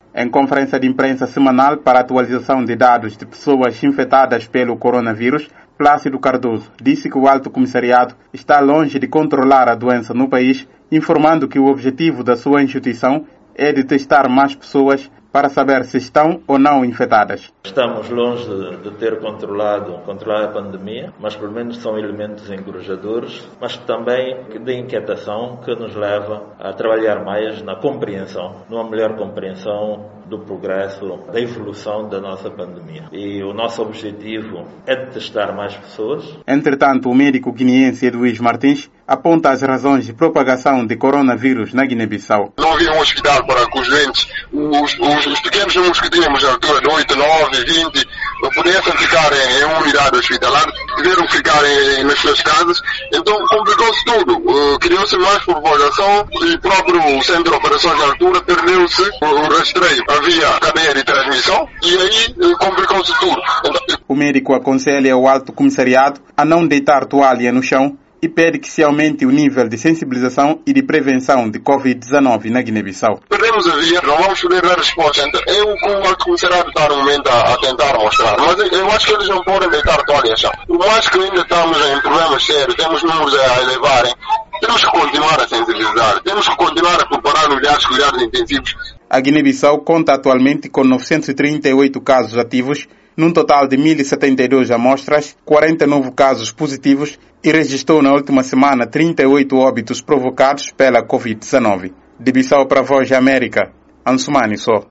Em conferência de imprensa semanal para atualização de dados de pessoas infectadas pelo coronavírus, Plácido Cardoso disse que o Alto Comissariado está longe de controlar a doença no país, informando que o objetivo da sua instituição é de testar mais pessoas para saber se estão ou não infectadas. Estamos longe de ter controlado a pandemia, mas pelo menos são elementos encorajadores, mas também de inquietação que nos leva a trabalhar mais na compreensão, numa melhor compreensão do progresso, da evolução da nossa pandemia. E o nosso objetivo é de testar mais pessoas. Entretanto, o médico guineense Edwige Martins aponta as razões de propagação de coronavírus na Guiné-Bissau. Não havia um hospital para que os doentes, os pequenos números que tínhamos na altura de 8, 9, 20, não pudessem ficar em uma unidade hospitalar, tiveram que ficar nas suas casas, então complicou-se tudo. Criou-se mais propagação e o próprio centro de operações na altura perdeu-se o rastreio. Havia cadeia de transmissão e aí complicou-se tudo. O médico aconselha o Alto Comissariado a não deitar toalha no chão e pede que se aumente o nível de sensibilização e de prevenção de Covid-19 na Guiné-Bissau. Perdemos a via, não vamos poder dar resposta. É o que o Alto Comissariado está no momento a tentar mostrar. Mas eu acho que eles não podem deitar toalha no chão. Por mais que ainda estamos em problemas sérios, temos números a elevarem, temos que continuar a sensibilizar, temos que continuar a preparar os cuidados intensivos. A Guiné-Bissau conta atualmente com 938 casos ativos, num total de 1.072 amostras, 49 casos positivos e registrou na última semana 38 óbitos provocados pela Covid-19. De Bissau para a Voz da América, Ansumani Só.